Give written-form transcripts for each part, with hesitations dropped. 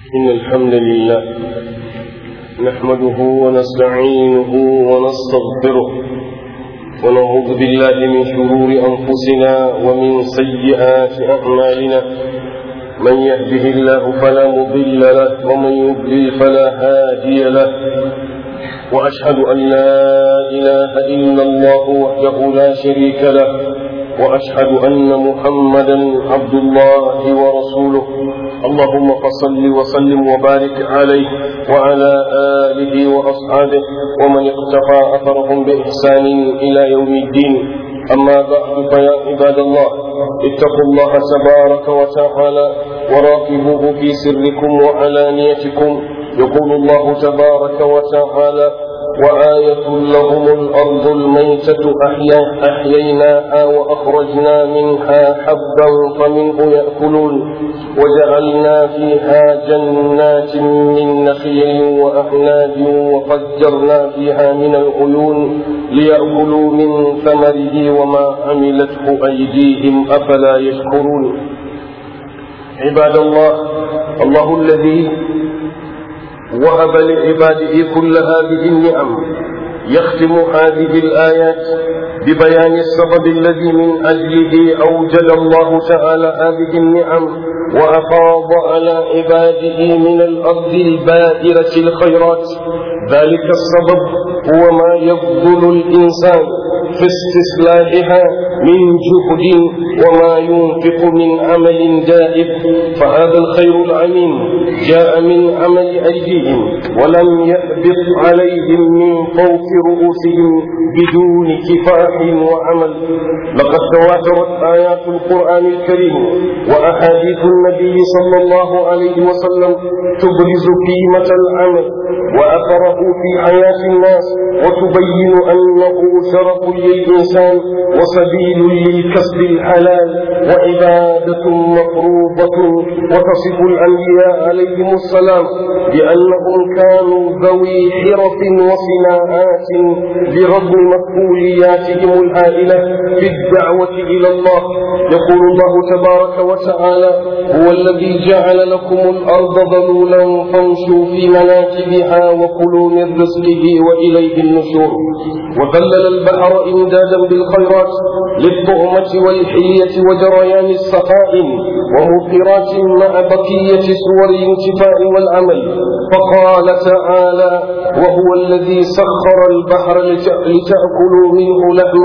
إن الحمد لله نحمده ونستعينه ونستغفره ونعوذ بالله من شرور أنفسنا ومن سيئات أعمالنا. من يهده الله فلا مضل له ومن يضلل فلا هادي له، وأشهد أن لا إله إلا الله وحده لا شريك له، وأشهد أن محمدا عبد الله ورسوله. اللهم فصل وسلم وبارك عليه وعلى آله وأصحابه ومن اقتفى أثرهم بإحسان إلى يوم الدين. أما بعد، فيا عباد الله، اتقوا الله تبارك وتعالى وراقبوه في سركم وعلانيتكم. يقول الله تبارك وتعالى: وآية لهم الأرض الميتة أحييناها وأخرجنا منها حبا فمنه يأكلون وجعلنا فيها جنات من نخيل وأعناب وفجرنا فيها من العيون ليأكلوا من ثمره وما عملته أيديهم أفلا يشكرون. عباد الله، الله الذي وهب لعباده كل هذه النعم يختم هذه الآيات ببيان السبب الذي من أجله أوجد الله تعالى هذه النعم وأفاض على عباده من الأرض البائرة الخيرات. ذلك السبب هو ما يبذل الإنسان في استصلاحها من جهد وما ينفق من عمل دائب، فهذا الخير العميم جاء من عمل أيديهم ولم يهبط عليهم من فوق رؤوسهم بدون كفاح وعمل. لقد تواترت آيات القرآن الكريم وأحاديث النبي صلى الله عليه وسلم تبرز قيمة العمل وأثره في حياة الناس وتبين أنه شرف للإنسان وسبيل للكسب الحلال وعبادة مفروضة. وتصف الأنبياء عليهم السلام بأنهم كانوا ذوي حرف وصناعات برغم مسؤولياتهم الهائلة في الدعوة إلى الله. يقول الله تبارك وتعالى: هو الذي جعل لكم الأرض ذلولا فامشوا في مناكبها وكلوا من رزقه وإليه النشور. وذلل البحر إمدادا بالخيرات للطعمة والحلية وجريان السخائم ومثيرات مع بقية صور الانتفاع والعمل. فقال تعالى: وهو الذي سخر البحر لتأكلوا منه لحما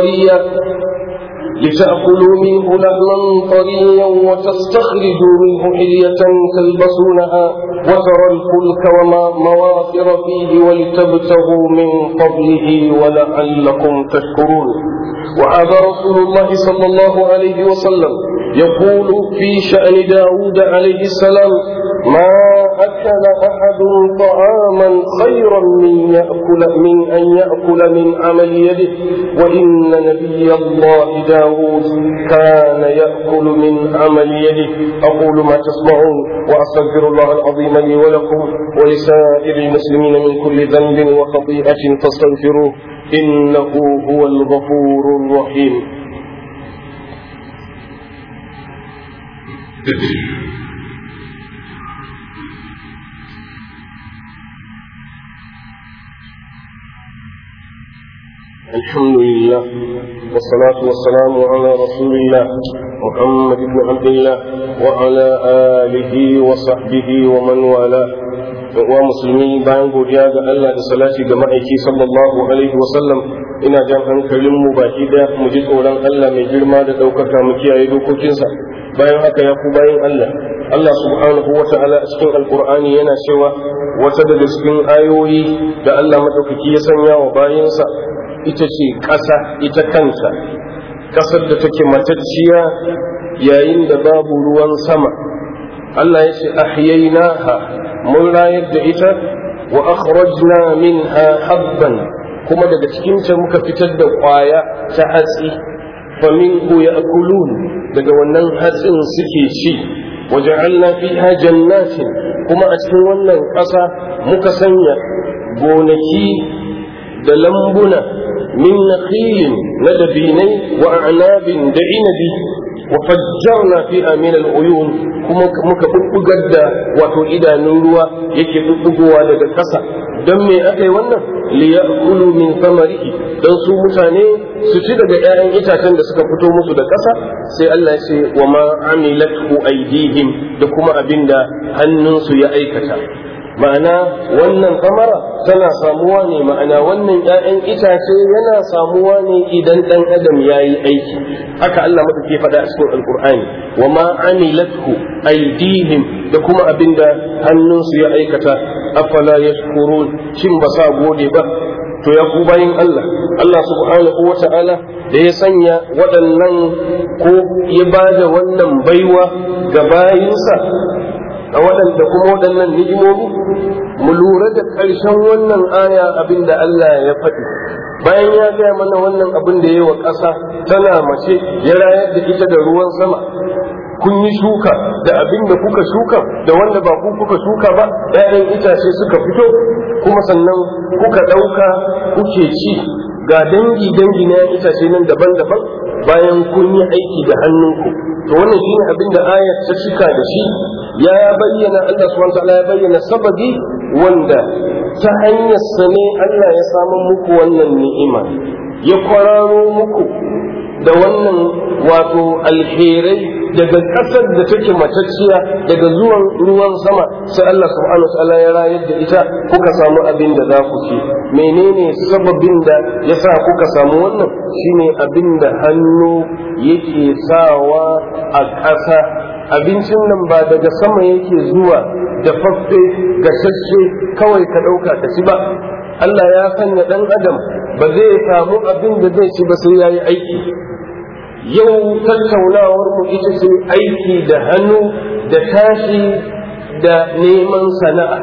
طريا وتستخرجوا منه حلية تلبسونها وترى الفلك ومواخر فيه ولتبتغوا من فضله ولعلكم تشكرون. وهذا رسول الله صلى الله عليه وسلم يقول في شأن داود عليه السلام: ما أكل أحد طعاما خيرا من أن يأكل من عمل يده، وإن نبي الله داود كان يأكل من عمل يده. أقول ما تسمعون وأستغفر الله العظيم لي ولكم ولسائر المسلمين من كل ذنب وخطيئة فاستغفروه إنه هو الغفور الرحيم. الحمد لله والصلاة والسلام على رسول الله محمد بن عبد الله وعلى آله وصحبه ومن والاه. ومسلمين bayan godiya ga Allah da salati ga ma'aiki sallallahu alaihi wasallam, ina jan hankalin mu baki da mu ji tsoron Allah mai girma da daukaka, mu kiyaye dokokinsa. Bayan haka ya ku bayin Allah subhanahu wa ta'ala a cikin alkur'ani yana cewa wata daga cikin ayoyi da Allah madaukaki ya sanya wa bayinsa ita ce ƙasa ita kanta, ƙasar da take matacciya yayin da babu ruwan sama. Allah ya ce ahyaynaha, mun rayar da ita, wa akhrajna minha habban, kuma daga cikinta muka fitar da ƙwaya ta hatsi, faminhu ya'kulun, daga wannan hatsin suke ci. waja'alna fiha jannatin, kuma a cikin wannan ƙasa muka sanya gonaki da lambuna min nakhilin na dabinai wa a'nabin da inabi wa fajjarna fiha min al-uyun kuma muka bubbugar da wato idanun ruwa yake bubbugowa daga ƙasa. don me aka yi wannan liya'kulu min samarihi don su mutane su ci daga 'ya'yan itacen da suka fito musu da ƙasa. sai Allah ya ce wa ma amilathu aydihim da kuma abinda hannunsu ya aikata. ma'ana wannan samara tana samuwa ne, ma'ana wannan 'ya'yan itace yana samuwa ne idan ɗan adam ya yi aiki. haka Allah madauki faɗa a cikin alkur'ani wa ma amilathu aydihim da kuma abinda hannunsu ya aikata. afala yashkurun, shin ba sa gode ba? to ya ku bayin Allah, Allah subhanahu wa ta'ala da ya sanya waɗannan ko ya bada wannan baiwa ga bayinsa a waɗanda kuma waɗannan ni'imomi, mu lura da ƙarshen wannan aya abinda Allah ya faɗi bayan ya gaya mana wannan abin da ya yi wa ƙasa tana mace ya rayar da ita da ruwan sama. kun yi shuka da abin da kuka shuka da wanda ba ku kuka shuka ba, 'ya'yan itace suka fito kuma sannan kuka ɗauka kuke ci. ga dangi na itace nan daban-daban bayan kun yi aiki da hannunku. to wannan shine abin da ayat ta cika da shi. ya bayyana Allah subhanahu wa ta'ala ya bayyana sababi wanda ta hanyar sa ne Allah ya samu muku wannan ni'ima, ya kwararo muku da wannan wato alherai daga ƙasar da take matacciya daga zuwan ruwan sama. sai Allah subhanahu wa ta'ala ya rayar da ita kuka samu abin da za ku ci. menene sababin da ya sa kuka samu wannan? shine abin da hannu yake sawa a ƙasa. abincin nan ba daga sama yake zuwa da faffe gashashe kawai ka ɗauka ka ci ba. Allah ya sanya ɗan adam ba zai samu abin da zai ci ba sai ya yi aiki. yau tattaunawar mu ita ce aiki da hannu da tashi da neman sana'a.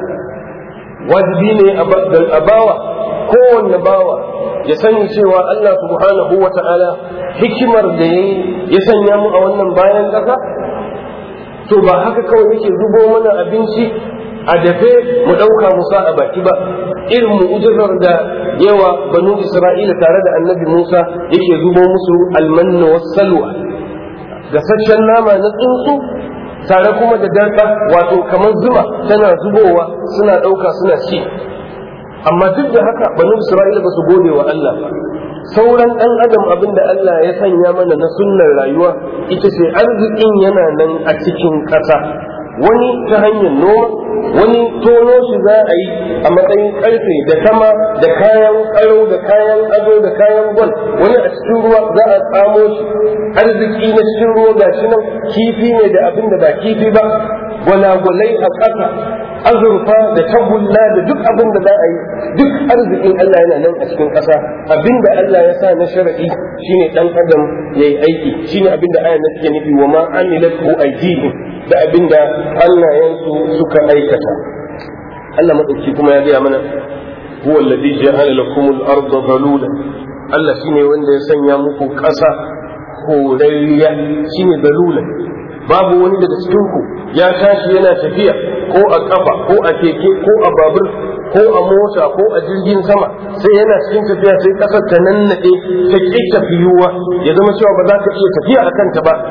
wajibi ne a bawa, kowanne bawa ya sani cewa Allah subhanahu wa ta'ala hikimar da ya sanya mu a wannan bayan ƙasa, to ba haka kawai yake zubo mana abinci a dafe mu ɗauka musa a baki ba. irin mu'ujizar da yawa banu Isra'ila tare da annabi Musa yake zubo musu almanna wassalwa, gasasshen nama na tsuntsu tare kuma da darka wato kamar zuma tana zubowa suna ɗauka suna ci. amma duk da haka banu Isra'ila ba su gode wa Allah ba. sauran ɗan adam abin da Allah ya sanya mana na sunnar rayuwa ita ce arzikin yana nan a cikin ƙasa. wani ta hanyar noma, wani tono shi za a yi a matsayin karfe da kama da kayan karo da kayan ado da kayan gwal, wani a cikin ruwa za a tsamo shi. arziki na cikin ruwa ga shi nan kifi ne da abin da ba kifi ba, gwalagwalai a ƙasa, azurfa da tagulla da duk abin da za a yi, duk arzikin Allah yana nan a cikin ƙasa. abin da Allah ya sa na shar'i shine dan adam yayi aiki, shine abin da ayan take nufi wa ma amilatu aydihim, da abin da hannayensu suka aikata. Allah madauki kuma ya gaya mana huwa alladhi ja'ala lakum al-ardha dhalula, Allah shine wanda ya sanya muku ƙasa horarriya, shine dhalula. babu wani daga cikin ku ya tashi yana tafiya ko a kafa ko a keke ko a babur ko a mota ko a jirgin sama sai yana cikin tafiya sai ƙasar ta nannade ta ƙi tafiyuwa ya zama cewa ba za ka iya tafiya a kanta ba.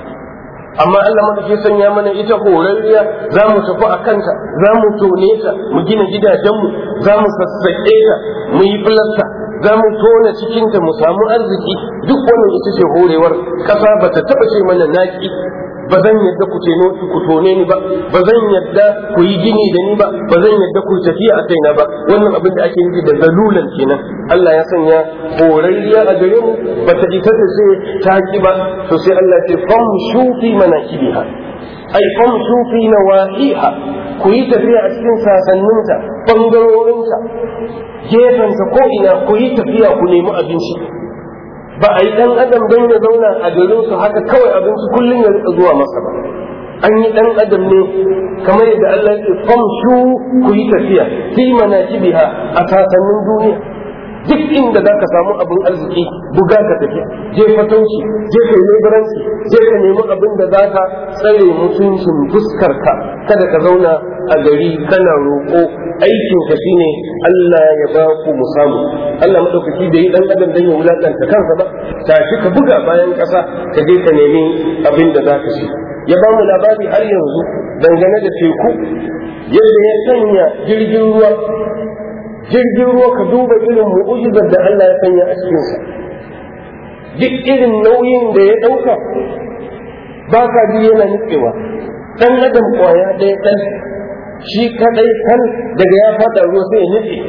amma Allah madauki sanya mana ita horarriya, za mu tafi a kanta, za mu tone ta, mu gina gidajenmu, za mu sassaƙe ta, mu yi filasta, za mu tona cikinta mu samu arziki. duk wannan ita ce horewar ƙasa. ba ta taɓa ce mana naƙi, ba zan yadda ku tone ni ba, ba zan yadda ku yi gini da ni ba, ba zan yadda ku tafiya a kaina ba. wannan abin da ake nufi da zalulan kenan. Allah ya sanya horarriya a gare mu, ba ta ita ta ce ta ki ba, to sai Allah ce famshu fi manakibiha, ai famshu fi nawahiha, ku yi tafiya a cikin sasanninta, bangarorinta, gefensa ko ina, ku yi tafiya ku nemi abinci. ba a yi ɗan adam don ya zauna a garin su haka kawai abinci kullum ya rika zuwa masa ba. an yi ɗan adam ne kamar yadda Allah ya ce famshu ku yi tafiya fi manakibiha a sasannin duniya. duk inda za ka samu abin arziki buga ka tafi, je fatauci, je kai leburanci, je ka nemi abin da za ka tsare mutuncin fuskarka, kada ka zauna a gari kana roƙo. Aikin ka shine Allah ya ba ku mu samu. Allah madaukaki da yi dan adam dan ya wulakanta kansa ba, tashi ka buga bayan ƙasa ka je ka nemi abin da za ka ci. Ya ba mu labari har yanzu dangane da teku, yadda ya sanya jirgin ruwa ka duba irin mu'ujizar da Allah ya sanya a cikinsa. Duk irin nauyin da ya ɗauka ba ka ji yana nutsewa. ɗan adam kwaya ɗaya ɗan shi kaɗai kan daga ya fada ruwa sai ya nutse.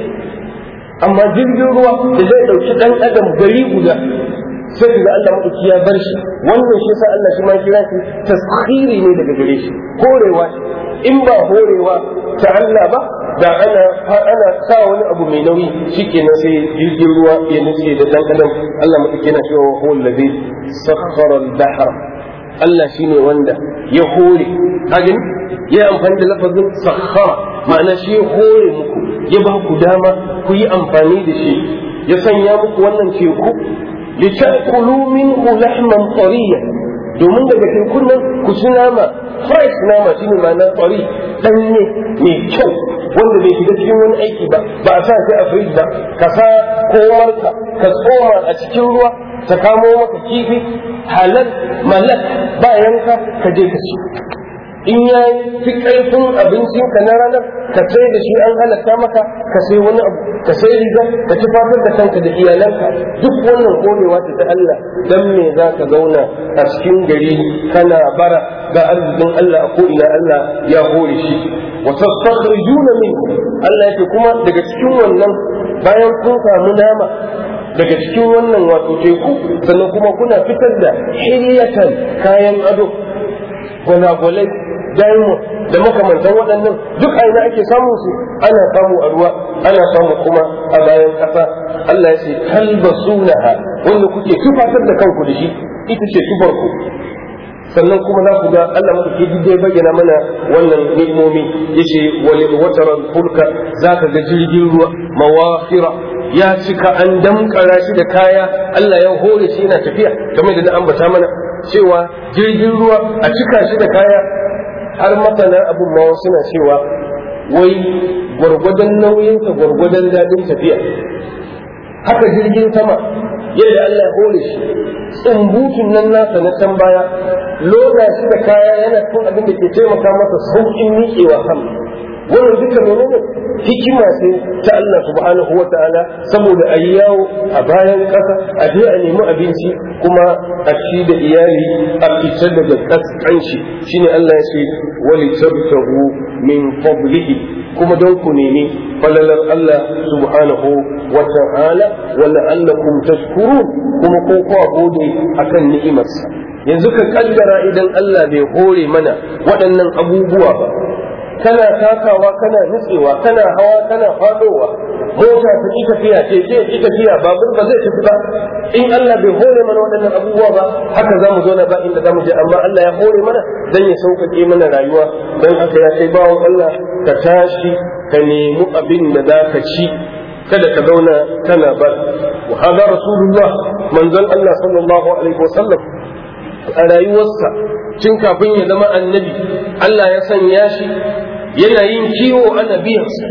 Amma jirgin ruwa da zai ɗauki ɗan adam gari guda sai ga Allah maɗauki ya bar shi. Wannan shi sa Allah shi ma kira shi taskhiri ne daga gare shi, horewa. In ba horewa ta Allah ba da ana sa wani abu mai nauyi shikenan sai jirgin ruwa ya nutse da dan adam. Allah madauki yana cewa huwa allazi sakhkhara al-bahr, Allah shine wanda ya hore. Hagin ya amfani da lafazin sakhkhara, ma'ana shi ya hore muku, ya ba ku dama ku yi amfani da shi, ya sanya muku wannan teku litakulu minhu lahman tariyan, domin daga tekun nan ku ci nama fresh nama, shine ma'ana tsari ɗanye mai kyau wanda bai shiga cikin wani aiki ba a sa shi a fridge ba, ka sa komarka ka tsoma a cikin ruwa ta kamo maka kifi halal malak ba yanka ka je ka ci. In ya fi ƙarfin abincinka na ranar ka sai da shi an halatta maka ka sai wani abu, ka sai riga ka ci fatar da kanka da iyalanka. Duk wannan korewa ta ta Allah, dan me za ka zauna a cikin gari kana bara ga arzikin Allah a ko'ina Allah ya hore shi. Wa tastakhrijuna min, Allah ya ce kuma daga cikin wannan bayan kun samu nama daga cikin wannan wato teku, sannan kuma kuna fitar da hilyatan kayan ado, gwalagwalai, diamond da makamantan waɗannan duk aina ake samun su, ana samu a ruwa, ana samu kuma a bayan ƙasa. Allah ya ce talbasunaha, wanda kuke tufatar da kanku da shi, ita ce tufarku. Sannan kuma za ku ga Allah madauki dai bayyana mana wannan ni'imomi, yace walil wataral fulka, zaka ga jirgin ruwa mawafira ya cika an damkara shi da kaya, Allah ya hore shi yana tafiya kamar da na ambata mana cewa jirgin ruwa a cika shi da kaya. Har masana abin ma suna cewa wai gwargwadon nauyinsa gwargwadon daɗin tafiya. Haka jirgin sama yadda Allah ya hore shi, tsumbutun nan nasa na can baya loda shi da kaya yana cin abin da ke taimaka masa sauƙin miƙewa sama. Wannan duka menene hikima ce ta Allah subhanahu wa ta'ala, saboda a yi yawo a bayan ƙasa, a je a nemi abinci kuma a ci da iyali, a fitar daga ƙasƙanci. Shine Allah ya ce wali tabtahu min fadlihi, kuma don ku nemi falalar Allah subhanahu wa ta'ala wa la'allakum tashkurun, kuma ko kwa gode akan ni'imarsa. Yanzu ka kaddara idan Allah bai hore mana waɗannan abubuwa ba, kana takawa kana nutsewa, kana hawa kana fadowa, mota ta ki tafiya, keke ki tafiya, babur ba zai tafi ba. In Allah bai hore mana waɗannan abubuwa ba, haka za mu zauna ba inda za mu je. Amma Allah ya hore mana dan ya sauƙaƙe mana rayuwa. Dan haka ya kai bawon Allah ka tashi ka nemi abin da za ka ci, kada ka zauna kana bar. Wa hada rasulullah, manzon Allah sallallahu alaihi wasallam a rayuwarsa tun kafin ya zama annabi, Allah ya sanya shi yana yin kiwo ana biyansa.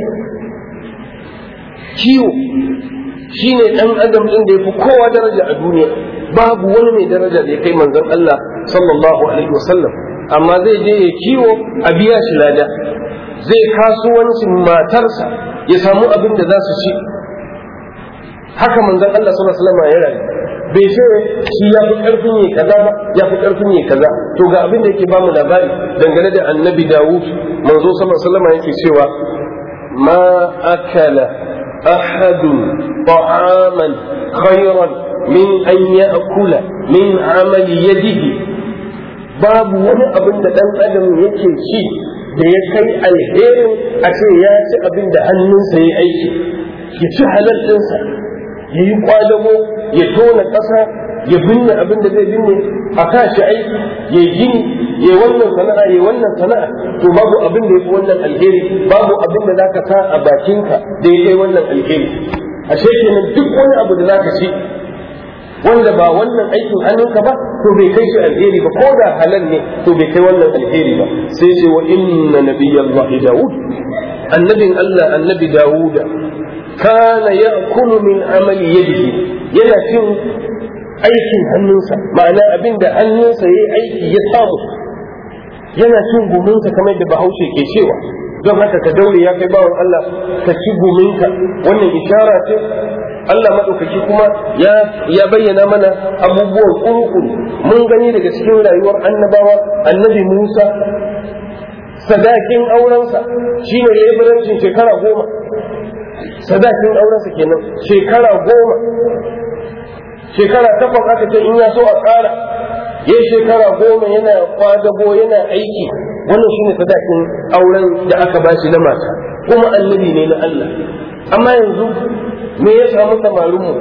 Kiwo shi ne ɗan adam ɗin da ya fi kowa daraja a duniya, babu wani mai daraja da ya kai manzon Allah sallallahu alaihi wasallam. Amma zai je ya kiwo a biya shi lada, zai kasuwancin matarsa ya samu abin da za su ci. Haka manzon Allah sallallahu alaihi wasallam ya rayu, bai ce shi ya fi ƙarfin yi kaza ba, ya fi ƙarfin yi kaza. To ga abin da yake ba mu labari dangane da annabi Dawud, manzo sallallahu alaihi wasallam yake cewa ma akala ahadun ta'aman khayran min an ya'kula min amali yadihi, babu wani abin da dan adam yake ci da ya kai alherin a ce ya ci abin da hannunsa ya aiki, ya ci halal ɗinsa, ya yi kwadago, ya tona ƙasa, ya binne abin da zai binne, a kashi aiki, ya gini, ya wannan sana'a, ya wannan sana'a. To babu abin da ya fi wannan alheri, babu abin da zaka sa a bakinka da ya kai wannan alheri. ashe kenan duk wani abu da zaka ci wanda ba wannan aikin hannunka ba to bai kai shi alheri ba, ko da halal ne to bai kai wannan alheri ba. sai ce wa inna nabiyyallahi Dawud, annabin Allah annabi Dawuda, kana ya'kulu min amali yadihi, yana cin aikin hannunsa, ma'ana abinda hannunsa yayi aiki ya samu, yana cin guminsa kamar da Bahaushe ke cewa. don haka ka daure ya kai bawan Allah ka ci guminka. wannan ishara ce Allah maɗaukaki kuma ya bayyana mana abubuwan kurukuru. mun gani daga cikin rayuwar annabawa, annabi Musa sadakin aurensa shine leburancin shekara 10. sadakin aurensa kenan shekara 10. shekara 8 aka ce in ya so a ƙara. yayi shekara 10 yana kwadago yana aiki. wannan shine sadakin auren da aka bashi na mata, kuma annabi ne na Allah. amma yanzu me ya samu samarin mu?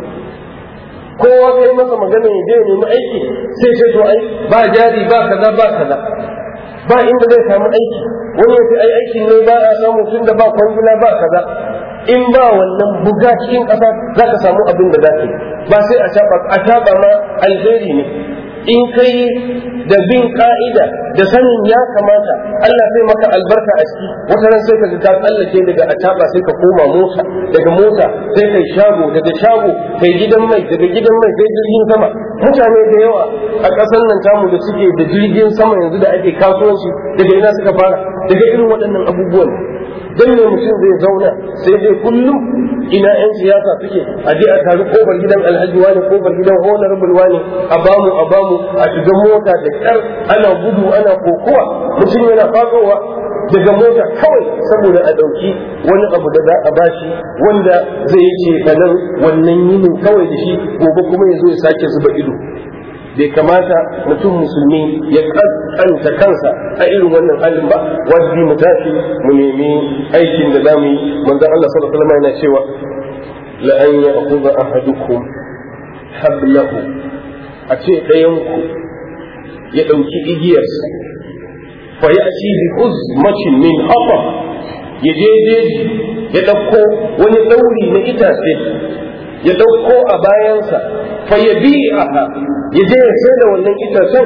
kowa kai masa magana ya je nemi aiki sai ce to ai ba jari ba kaza ba kaza, ba inda zai samu aiki. wani ya ce ai aikin ne ba a samu tun da ba kwangila ba kaza. in ba wannan buga cikin ƙasa za ka samu abin da za ka yi, ba sai a taɓa ma alheri ne. in kai da bin ka'ida da sanin ya kamata Allah sai maka albarka a ciki. wata ran sai ka ga ka tsallake daga ataba sai ka koma mota, daga mota sai kai shago, daga shago kai gidan mai, daga gidan mai sai jirgin sama. mutane da yawa a ƙasar nan tamu da suke da jirgin sama yanzu da ake kasuwanci, daga ina suka fara? daga irin waɗannan abubuwan. dan ne mutum zai zauna sai dai kullum ina yan siyasa suke, a je a taru kofar gidan alhaji wani, kofar gidan honorable wani, a bamu a shiga mota da kyar, ana gudu ana kokowa, mutum yana fadowa daga mota kawai saboda a ɗauki wani abu da za a bashi wanda zai yi cefanen wannan yinin kawai da shi, gobe kuma ya zo ya sake zuba ido. bai kamata mutum musulmi ya kaskanta kansa a irin wannan halin ba. wajibi mu tashi mu nemi aikin da zamu yi. manzon Allah sallallahu alaihi wasallam yana cewa la an ya'khudha ahadukum hablahu, a ce ɗayanku ya ɗauki igiyarsa fa ya'ti bi uzmatin min hatab, ya je ya ɗauko wani ɗauri na itace ya ɗauko a bayansa fa yabi'aha, ya je ya sai da wannan itacen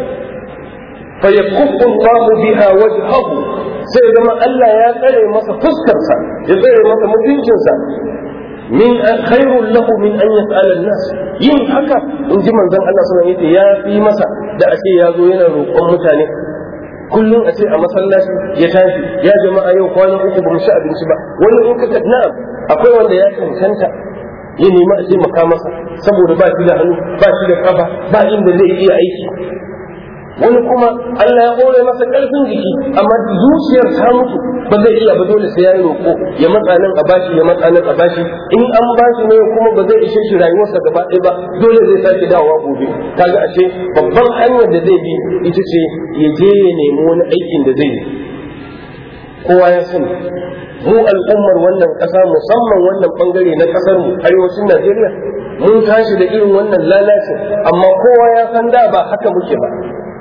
fa yakuffu Allahu biha wajhahu, sai zama Allah ya tsare masa fuskarsa, ya tsare masa mutuncinsa. min khairul lahu min an yas'ala an-nas, yin haka in ji manzon Allah sallallahu alaihi wasallam ya fi masa da ake ya zo yana roƙon mutane kullum a ce a masallaci ya tashi, ya jama'a yau kwana 3 ba mu ci abinci ba. wani in ka na'am akwai wanda ya cancanta ya nemi a taimaka masa saboda ba shi da hannu ba shi da kafa ba inda zai iya aiki. wani kuma Allah ya hore masa ƙarfin jiki amma zuciyar ta mutu, ba zai iya ba, dole sai ya yi roƙo, ya matsa nan a bashi, ya matsa nan a bashi. in an bashi ne kuma ba zai ishe shi rayuwarsa gaba ɗaya ba, dole zai sake dawowa gobe. kaga ashe babban hanyar da zai bi ita ce ya je ya nemi wani aikin da zai yi. kowa ya sani mu al'ummar wannan ƙasa, musamman wannan bangare na ƙasar mu arewacin Najeriya, mun tashi da irin wannan lalacin, amma kowa ya san da ba haka muke ba.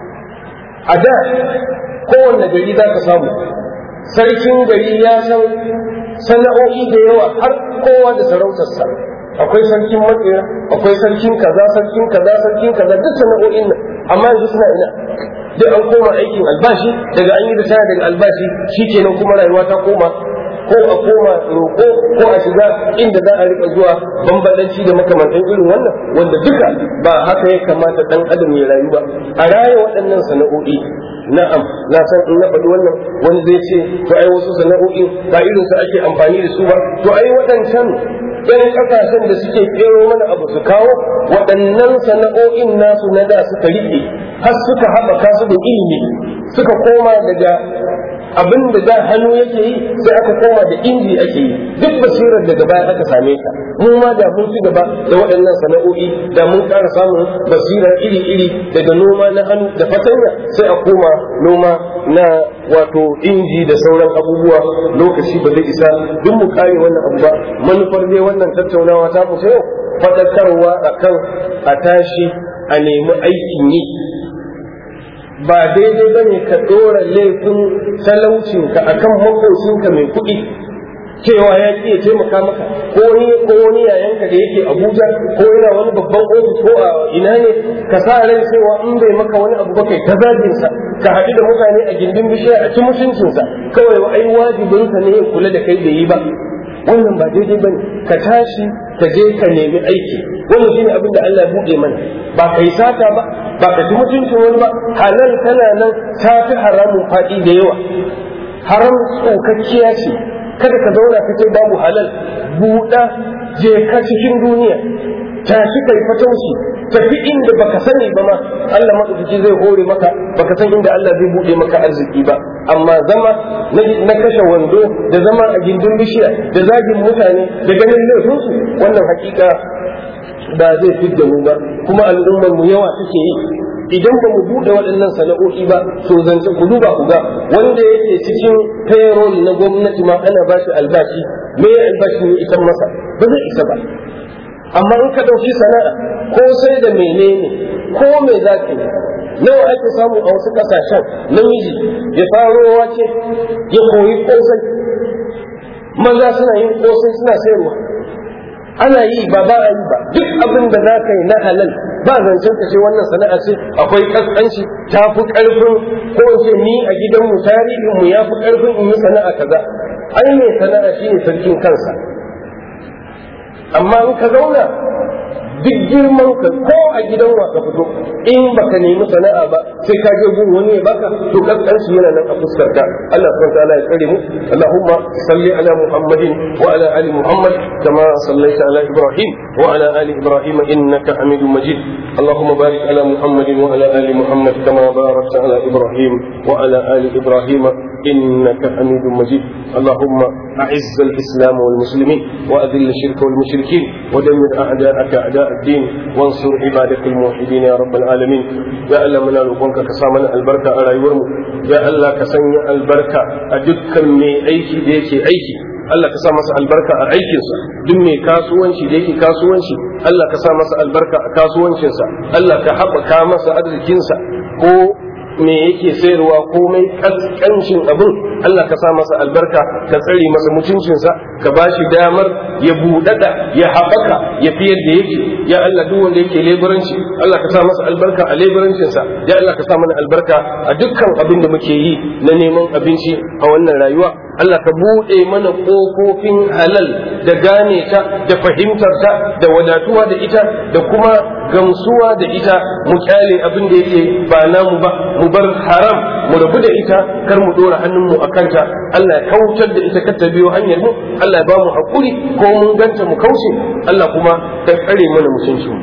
a da kowanne gari za ka samu sarkin gari ya san sana'o'i da yawa, har kowa da sarautarsa. akwai sarkin matsira, akwai sarkin kaza, sarkin kaza, sarkin kaza, duk sana'o'in nan. amma yanzu suna ina? duk an koma aikin albashi, daga an yi da tana daga albashi shikenan kuma rayuwa ta koma ko a koma roƙo ko a shiga inda za a riƙa zuwa bambadanci da makamantan irin wannan, wanda duka ba haka ya kamata ɗan adam ya rayu ba. a raya waɗannan sana'o'i. na'am na san in na faɗi wannan wani zai ce to ai wasu sana'o'in ba irin su ake amfani da su ba. to ai waɗancan ɗan ƙasashen da suke ƙero mana abu su kawo, waɗannan sana'o'in nasu na da suka riƙe har suka haɓaka su da ilimi, suka koma daga abin da da hannu yake yi sai aka koma da inji ake yi. duk basirar daga baya aka same ta. mu ma da mun ci gaba da waɗannan sana'o'i da mun ƙara samun basirar iri-iri, daga noma na hannu da fatanya sai a koma noma na wato inji da sauran abubuwa. lokaci ba zai isa duk mu kare wannan abu ba. manufar dai wannan tattaunawa ta mu sai faɗakarwa akan a tashi a nemi aikin yi. ba daidai ba ne ka ɗora laifin talaucinka a kan makocinka mai kuɗi. cewa ya ƙi ya taimaka maka ko wani yayanka da yake Abuja ko yana wani babban ofis ko a ina ne ka sa ran cewa in bai maka wani abu ba kai ta zagin sa ka haɗu da mutane a gindin bishiya a ci mutuncin sa kawai ai wajibin sa ne ya kula da kai da yi ba wannan ba daidai bane ka tashi ka je ka nemi aiki wannan shine abin da Allah ya buɗe mana ba kai sata ba ka ci mutuncin wani ba halal tana nan ta fi haramun faɗi da yawa haram tsokakkiya ce kada ka zauna ka ce babu halal buɗa je ka cikin duniya tashi kai fatauci tafi inda baka sani ba ma Allah madaukaki zai hore maka baka san inda Allah zai buɗe maka arziki ba amma zama na kashe wando da zama a gindin bishiya da zagin mutane da ganin laifinsu wannan hakika ba zai fidda mu ba kuma al'ummar mu yawa suke yi idan ba mu buɗe waɗannan sana'o'i ba to zance ku duba ku ga wanda yake cikin payroll na gwamnati ma ana ba shi albashi me albashi ne isan masa ba zai isa ba amma in ka ɗauki sana'a ko sai da menene ko me za ka yi nawa ake samu a wasu ƙasashen namiji ya faro wace ya koyi ƙosai maza suna yin ƙosai suna sayarwa ana yi ba a yi ba duk abin da za ka yi na halal ba zancen ka ce wannan sana'a ce akwai kaskanci ta fi ƙarfin ko ce ni a gidanmu tarihinmu ya fi ƙarfin in yi sana'a kaza ai mai sana'a shine sarkin kansa amma in ka zauna duk girman ka ko a gidan wa ka fito in baka nemi sana'a ba sai ka je gun wani ya baka to kaskanci yana nan a fuskar ka Allah subhanahu wa ta'ala ya tsare mu Allahumma salli ala Muhammadin wa ala ali Muhammad kama sallaita ala Ibrahim wa ala ali Ibrahim innaka Hamidum Majid Allahumma barik ala Muhammadin wa ala ali Muhammad kama barakta ala Ibrahim wa ala ali Ibrahim innaka Hamidum Majid Allahumma أعز الإسلام والمسلمين وأذل الشرك والمشركين ودمر أعداءك أعداء الدين وانصر عبادك الموحدين يا رب العالمين يا الله من الوقوانك كسامنا البركة على يورم يا الله كسني البركة أدكا من أيكي ديكي أيكي Allah ka sa masa albarka a aikinsa duk mai kasuwanci da yake kasuwanci Allah ka sa masa albarka a kasuwancinsa Allah ka haɓaka masa arzikinsa ko me yake sayarwa komai kaskancin abin Allah ka sa masa albarka ka tsare masa mutuncinsa ka ba shi damar ya buɗaɗa ya haɓaka ya fi yadda yake ya Allah duk wanda yake leburanci Allah ka sa masa albarka a leburancinsa ya Allah ka sa mana albarka a dukkan abin da muke yi na neman abinci a wannan rayuwa Allah ka buɗe mana ƙofofin halal da gane ta da fahimtar ta da wadatuwa da ita da kuma gamsuwa da ita mu kyale abin da yake ba namu ba mu bar haram mu rabu da ita kar mu dora hannunmu a kanta Allah ya kautar da ita kar ta biyo hanyar mu Allah ya ba mu hakuri ko mun ganta mu kauce Allah kuma ka tsare mana mutuncin mu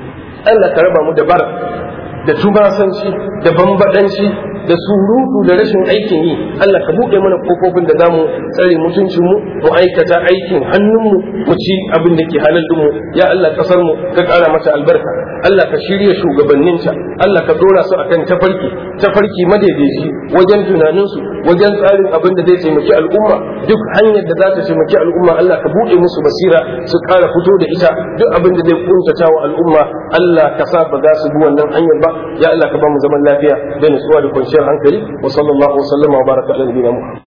Allah ka raba mu da bara da tubasanci da bambadanci da surutu da rashin aikin yi Allah ka buɗe mana kofofin da zamu tsare mutuncin mu mu aikata aikin hannunmu mu ci abin da ke halal mu ya Allah kasar mu ka ƙara mata albarka Allah ka shirya shugabanninta Allah ka dora su akan tafarki madaidaici wajen tunaninsu wajen tsarin abin da zai taimaki al'umma duk hanyar da za ta taimaki al'umma Allah ka buɗe musu basira su ƙara fito da ita duk abin da zai kuntata wa al'umma Allah ka sa ba za su bi wannan hanyar ba ya Allah ka ba mu zaman lafiya da nutsuwa da kwanciyar hankali wa sallallahu wa sallama wa baraka ala nabiyina Muhammad